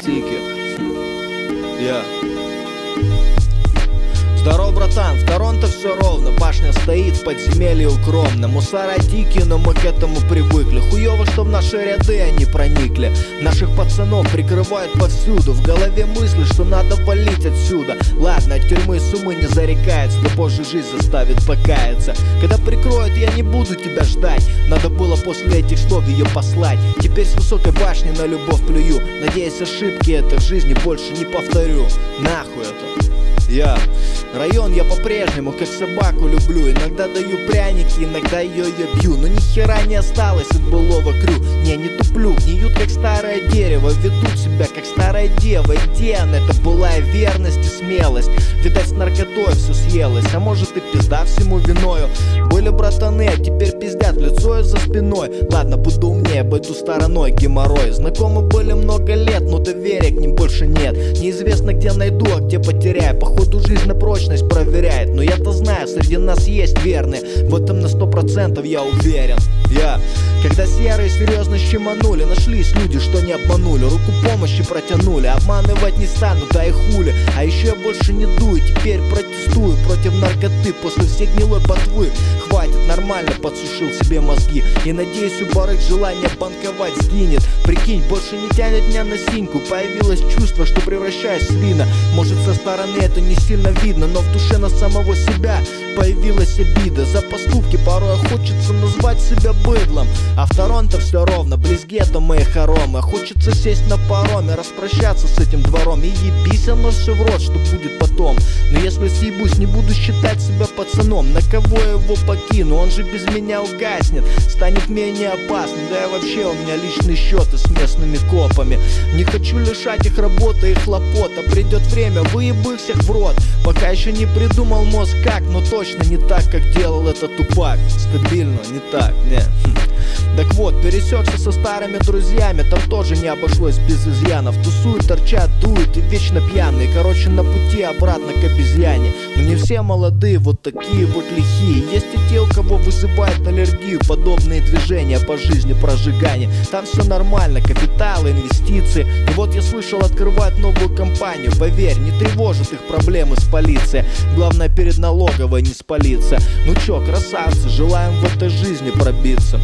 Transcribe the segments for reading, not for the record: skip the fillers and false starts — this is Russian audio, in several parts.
Тики. Здорово, братан, в Торонто все ровно. Башня стоит в подземелье укромно. Мусора дикие, но мы к этому привыкли. Хуёво, что в наши ряды они проникли. Наших пацанов прикрывают повсюду. В голове мысли, что надо валить отсюда. Ладно, от тюрьмы с умы не зарекается, да позже жизнь заставит покаяться. Когда прикроют, я не буду тебя ждать. Надо было после этих слов ее послать. Теперь с высокой башни на любовь плюю. Надеюсь, ошибки это в жизни больше не повторю. Нахуй это. Район я по-прежнему как собаку люблю. Иногда даю пряники, иногда ее я бью. Но ни хера не осталось от былого крю. Не туплю, гниют как старое дерево. Ведут себя как старая дева. Где она, это былая верность и смелость? Видать, с наркотой все съелось, а может и пизда всему виною. Были братаны, а теперь пиздят в лицо и за спиной. Ладно, буду умнее, обойду стороной геморрой. Знакомы были много лет, но доверия к ним больше нет. Неизвестно, где найду, а где потеряю. Походу жизнь на прочность проверяет. Но я-то знаю, среди нас есть верные. В этом на 100% я уверен. Когда серые серьезно щеманули, нашлись люди, что не обманули. Руку помощи протянули, обманывать не стану, да и хули. А еще я больше не дую, теперь протестую против наркоты после всей гнилой ботвы. Хватит, нормально подсушил себе мозги. И надеюсь, у барыг желание банковать сгинет. Прикинь, больше не тянет меня на синьку. Появилось чувство, что превращаюсь в свина. Может, со стороны это не сильно видно, но в душе на самого себя появилась обида. За поступки порой хочется назвать себя быдлом. А в Торонто все ровно, близ гетто мои хоромы. Хочется сесть на пароме, распрощаться с этим двором. И ебись оно все в рот, что будет потом. Но если съебусь, не буду считать себя пацаном. На кого я его покину, он же без меня угаснет. Станет менее опасным, да и вообще у меня личные счеты с местными копами. Не хочу лишать их работы и хлопот. А придет время, выебу их всех в рот. Пока еще не придумал мозг как, но точно не так, как делал этот тупак. Стабильно, не так, не. Так вот, пересекся со старыми друзьями. Там тоже не обошлось без изъянов. Тусуют, торчат, дуют и вечно пьяные. Короче, на пути обратно к обезьяне. Но не все молодые, вот такие вот лихие. Есть и те, у кого вызывает аллергию подобные движения по жизни прожигания. Там все нормально, капитал, инвестиции. И вот я слышал, открывают новую компанию. Поверь, не тревожат их проблемы с полицией. Главное, перед налоговой не спалиться. Ну чё, красавцы, желаем в этой жизни пробиться.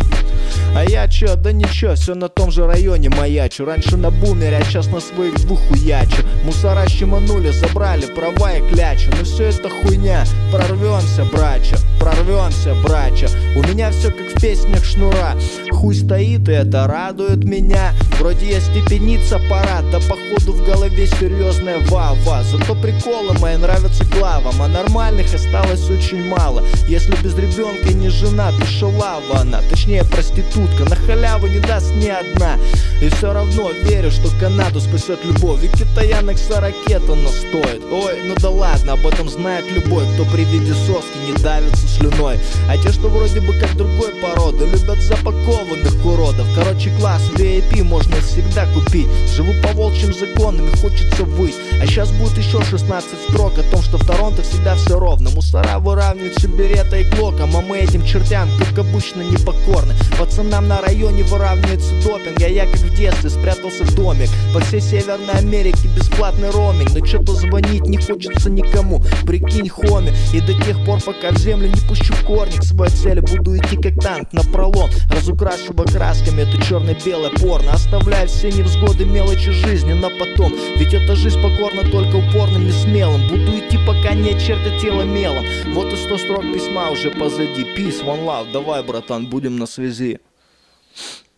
А я чё, да ничего, все на том же районе маячу. Раньше на бумере, а сейчас на своих двух хуячу. Мусора щеманули, забрали права и клячу. Но все это хуйня, прорвемся, брача. Прорвемся, брача. У меня все как в песнях Шнура. Хуй стоит, и это радует меня. Вроде я степениться пора, да походу в голове серьезная ва-ва. Зато приколы мои нравятся главам, а нормальных осталось очень мало. Если без ребенка не жена, то шалава она. Точнее, проститутка, на халяву не даст ни одна. И все равно верю, что Канаду спасет любовь. И китаянок с ракета настоит. Ой, ну да ладно, об этом знает любой, кто при виде соски не давится слюной. А те, что вроде бы как другой породы, любят запакованных уродов. Короче, класс VIP можно всегда купить. Живу по волчьим законам и хочется выть. А сейчас будет еще 16 строк о том, что в Торонто всегда все ровно. Мусора выравниваются берета и глоком, а мы этим чертям, как обычно, непокорны. Пацанам на районе выравнивается допинг, а я как в детстве спрятался в домик. По всей Северной Америке бесплатный роуминг, но что-то звонить не хочется никому. Прикинь, хоми, и до тех пор, пока в землю не пущу корни к своей цели, буду идти как танк напролом, разукрашивая красками это черно-белое порно. Оставляя все невзгоды, мелочи жизни на потом, ведь эта жизнь покорна только упорным и смелым. Буду идти, пока не очертит тело мелом. Вот и 100 строк письма уже позади. Peace, one love, давай, братан, будем на связи.